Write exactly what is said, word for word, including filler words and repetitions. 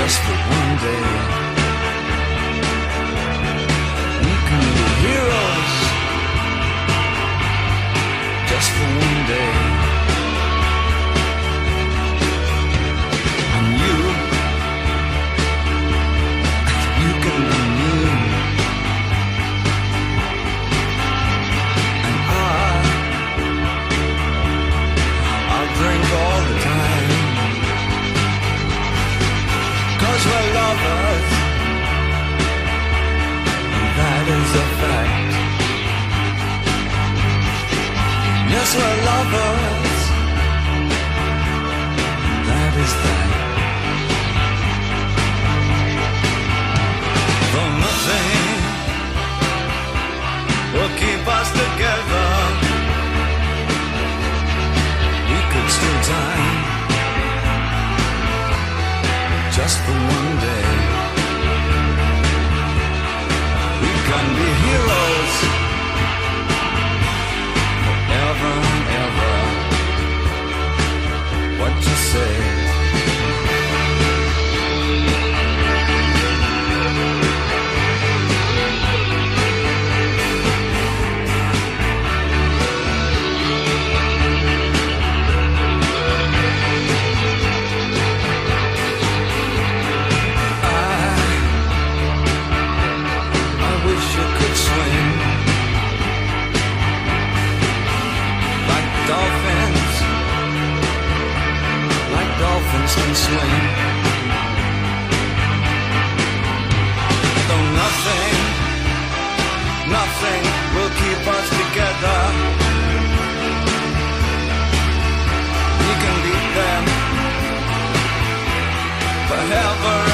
just for one day. We can be heroes just for one day. And you, you can be me. And I, I'll drink all the time. 'Cause we're lovers, and that is a fact. Yes, we're lovers, and that is that. Though nothing will keep us together, we could steal time just for one day. We can be heroes forever and ever. What you say? Can swing. Though nothing, nothing will keep us together. We can beat them forever.